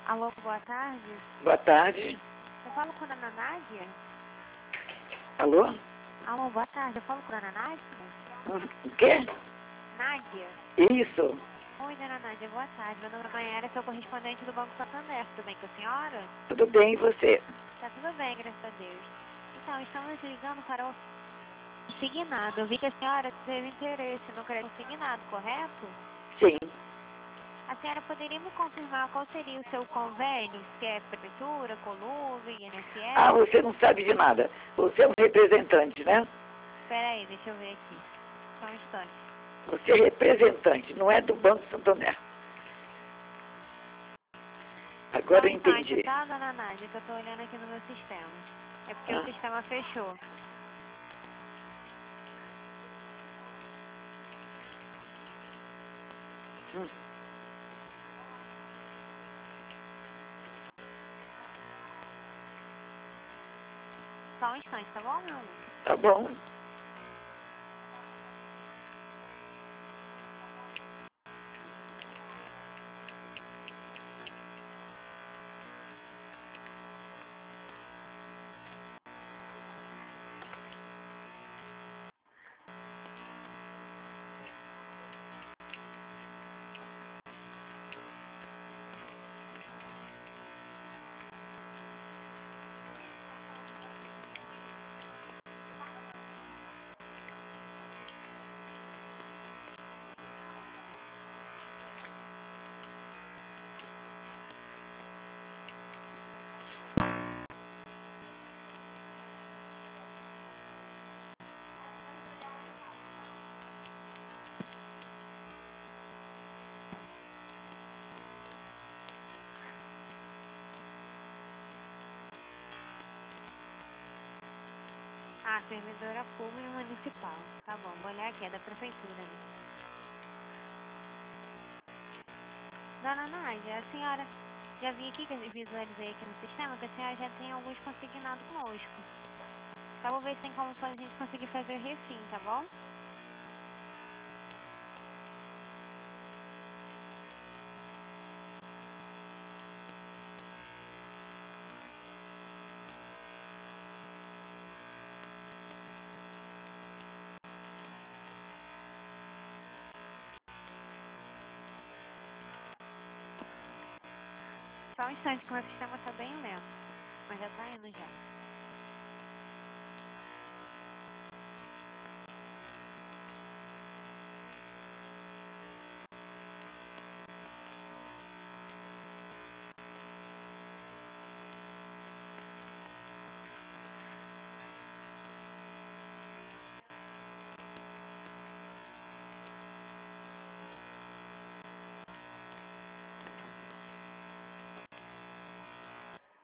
Alô, boa tarde. Boa tarde. Eu falo com a Dona Nádia? Alô? Alô, boa tarde. Eu falo com a Dona Nádia? O quê? Nádia? Isso. Oi, Dona Nádia, boa tarde. Meu nome é Mayara, sou correspondente do Banco Santander. Tudo bem com a senhora? Tudo bem, e você? Tá tudo bem, graças a Deus. Então, estamos ligando para o consignado. Eu vi que a senhora teve interesse no crédito consignado, correto? Sim. A senhora poderia me confirmar qual seria o seu convênio? Se é Prefeitura, Colube, INSS? Ah, você não sabe de nada. Você é um representante, né? Espera aí, deixa eu ver aqui. Só um instante. Você é representante, não é do Banco Santander. Agora eu entendi. Tá, Dona Nádia, que eu tô olhando aqui no meu sistema. É porque o sistema fechou. Só um instante, tá bom, meu amor? Tá bom. Ah, servidora pública municipal. Tá bom, vou olhar aqui, é da prefeitura, né? Dona Nádia, a senhora já vi aqui, que eu visualizei aqui no sistema, que a senhora já tem alguns consignados conosco. Então vou ver se tem como a gente conseguir fazer o refim, tá bom? Só um instante, que o meu sistema tá bem lento. Mas já tá indo já.